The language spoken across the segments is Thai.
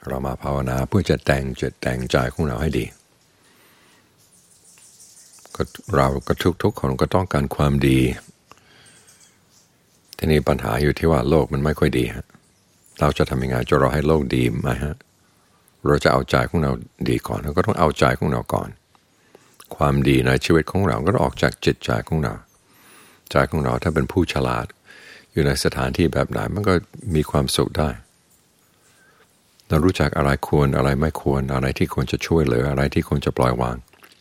เรามาภาวนาเพื่อจะแต่งใจของเราให้ดีก็เราก็ทุกคนก็ต้องการความดีทีนี้ปัญหาอยู่ที่ว่าโลกมันไม่ค่อยดีฮะเราจะทำยังไงจะรอให้โลกดีไหมฮะเราจะเอาใจของเราดีก่อนเราก็ต้องเอาใจของเราก่อนความดีในชีวิตของเราก็ต้องออกจากจิตใจของเราใจของเราถ้าเป็นผู้ฉลาดอยู่ในสถานที่แบบไหนมันก็มีความสุขได้เรารู้จักอะไรควรอะไรไม่ควรอะไรที่ควรจะช่วยเหลืออะไรที่ควรจะปล่อยวาง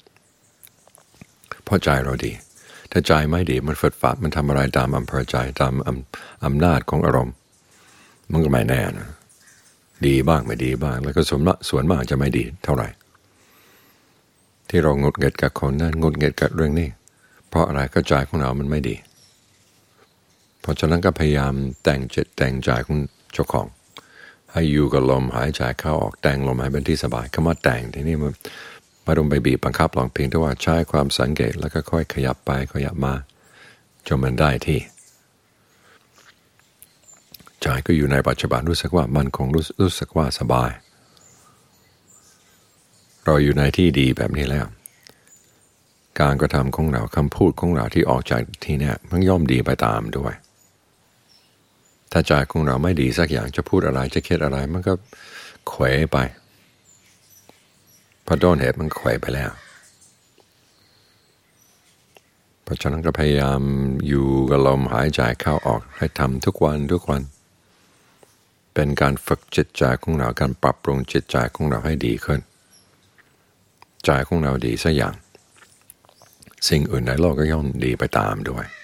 เพราะใจเราดีถ้าใจไม่ดีมันฝืดฝัดมันทำอะไรตามอำเภอใจตามอำนาจของอารมณ์มันก็ไม่แน่นะดีบ้างไม่ดีบ้างแล้วก็ส่วนมากจะไม่ดีเท่าไหร่ที่เรางดเงิดกับคนนั้นงดเงิดกับเรื่องนี้เพราะอะไรก็ใจของเรามันไม่ดีเพราะฉะนั้นก็พยายามแต่งจิตแต่งใจของเจ้าของให้อยู่กับลมหายใจเข้าออกแต่งลมให้เป็นที่สบายคำว่าแต่งทีนี้มันไม่ต้องไปบีบบังคับหรอกเพียงแต่ว่าใช้ความสังเกตแล้วก็ค่อยขยับไปขยับมาจนมันได้ที่ใจก็อยู่ในปัจจุบันรู้สึกว่ามันคงรู้สึกว่าสบายเราอยู่ในที่ดีแบบนี้แล้วการกระทำของเราคำพูดของเราที่ออกจากที่นี้มันย่อมดีไปตามด้วยถ้าใจของเราไม่ดีสักอย่างจะพูดอะไรจะคิดอะไรมันก็เขวไปเพราะต้นเหตุมันเขวไปแล้วเพราะฉะนั้นก็พยายามอยู่กับลมหายใจเข้าออกให้ทำทุกวันเป็นการฝึกจิตใจของเราการปรับปรุงจิตใจของเราให้ดีขึ้นใจของเราดีสักอย่างสิ่งอื่นในโลกก็ย่อมดีไปตามด้วย